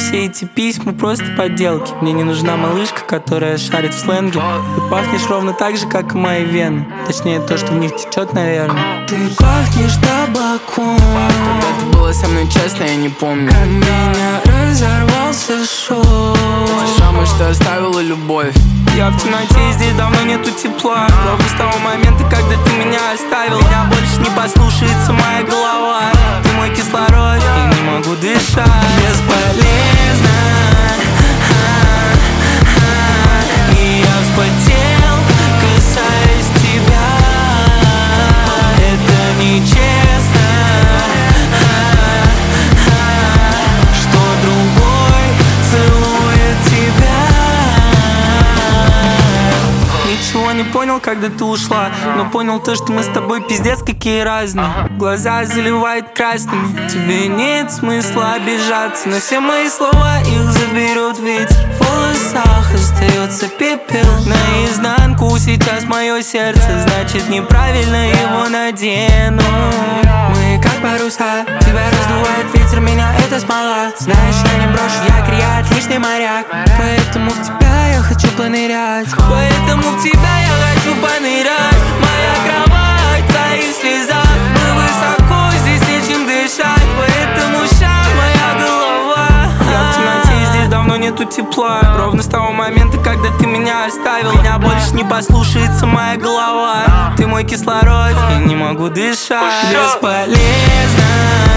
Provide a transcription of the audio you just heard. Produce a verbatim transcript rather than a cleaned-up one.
все эти письма просто подделки. Мне не нужна малышка, которая шарит в сленге. Ты пахнешь ровно так же, как и мои вены. Точнее, то, что в них течет, наверное. Ты пахнешь табаком. Когда ты была со мной честно, я не помню. От меня разорвался шоу. Самое, что оставила любовь. Я в темноте, здесь давно нету тепла. Ровно с того момента, когда ты меня оставил. Меня больше не послушается моя голова. Ты мой кислород, и не могу дышать. Бесполезно. И я вспотел, касаясь тебя. Это нечестно, что другой целует тебя. Ничего не понял, когда ты ушла, но понял то, что мы с тобой пиздец какие разные. Глаза заливает красными. Тебе нет смысла обижаться, но все мои слова их заберет ветер. В волосах остается пепел. Наизнанку сейчас мое сердце, значит неправильно его надену. Мы как паруса, тебя раздувает ветер, меня это смола. Знаешь, я не брошу якорь, я отличный моряк. Поэтому в тебя я хочу понырять. Поэтому в тебя я хочу понырять. Моя кровать в твоих слезах. Мы высоко, здесь нечем дышать. Поэтому ща моя голова. Я в темноте, здесь давно нету тепла. Ровно с того момента, когда ты меня оставил. Меня больше не послушается моя голова. Ты мой кислород, я не могу дышать. Бесполезно.